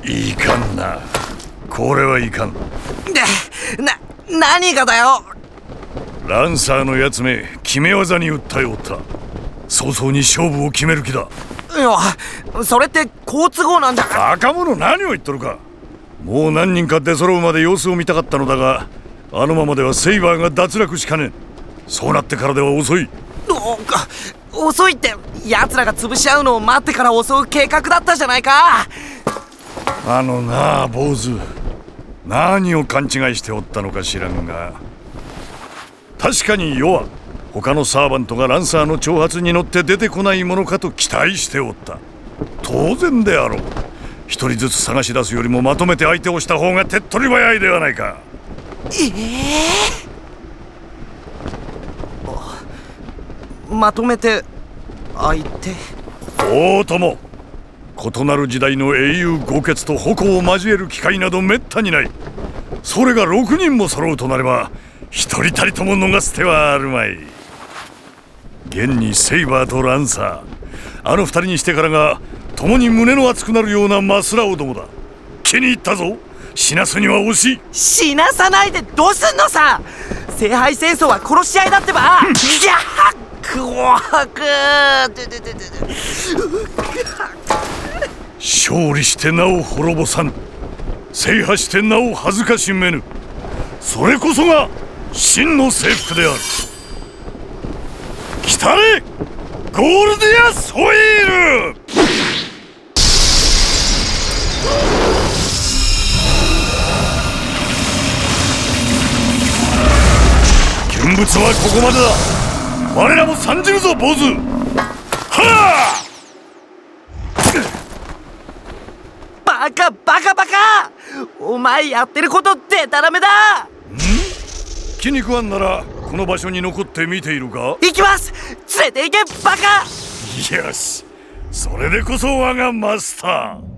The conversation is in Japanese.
いかんな。これはいかん。 何がだよ。 ランサーのやつめ決め技に訴えおった。早々に勝負を決める気だ。 いや、それって好都合なんじゃ。 バカ者、何を言っとるか。もう何人か出揃うまで様子を見たかったのだが、あのままではセイバーが脱落しかねん。そうなってからでは遅い。 遅いって奴らが潰し合うのを待ってから襲う計画だったじゃないか。 あのなあ坊主、何を勘違いしておったのか知らんが、確かに世は他のサーバントがランサーの挑発に乗って出てこないものかと期待しておった。当然であろう。一人ずつ探し出すよりもまとめて相手をした方が手っ取り早いではないか。 まとめて相手。 おうとも、異なる時代の英雄豪傑と矛を交える機会などめったにない。それが6人も揃うとなれば一人たりとも逃す手はあるまい。現にセイバーとランサー、あの2人にしてからが共に胸の熱くなるようなマスラオどもだ。気に入ったぞ。死なすには惜しい。 死なさないでどうすんのさ。聖杯戦争は殺し合いだってば。いや勝利してなお滅ぼさぬ、制覇してなお恥ずかしめぬ、それこそが真の征服である。来たれゴールディア・ソイール。見物はここまでだ。我らも参じるぞ坊主。はあ！ バカお前やってることデタラメだ。 気に食わんならこの場所に残って見ているか。 行きます。連れて行けバカ。 よし、それでこそ我がマスター。